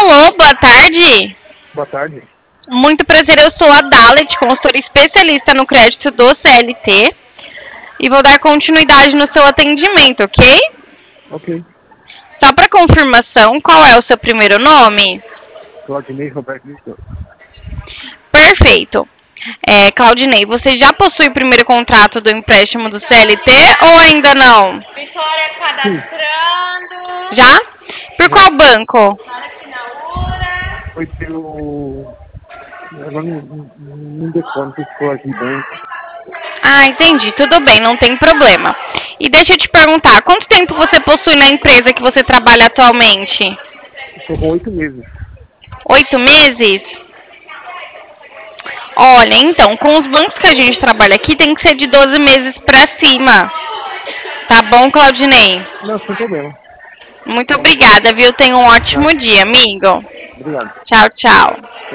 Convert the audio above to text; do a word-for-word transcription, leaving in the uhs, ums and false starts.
Alô, boa tarde. Boa tarde. Muito prazer, eu sou a Dalet, consultora especialista no crédito do C L T. E vou dar continuidade no seu atendimento, ok? Ok. Só para confirmação, qual é o seu primeiro nome? Claudinei Roberto Lisboa. Perfeito. É, Claudinei, você já possui o primeiro contrato do empréstimo do C L T ou ainda não? Vitória cadastrando. Já? Por qual banco? Foi pelo... Agora não, não, não decoro, não sei se foi aqui banco. Ah, entendi. Tudo bem, não tem problema. E deixa eu te perguntar, quanto tempo você possui na empresa que você trabalha atualmente? Estou com oito meses. Oito meses? Olha, então, com os bancos que a gente trabalha aqui, tem que ser de doze meses para cima. Tá bom, Claudinei? Não, sem problema. Muito obrigada, viu? Tenha um ótimo dia, amigo. Obrigado. Tchau, tchau.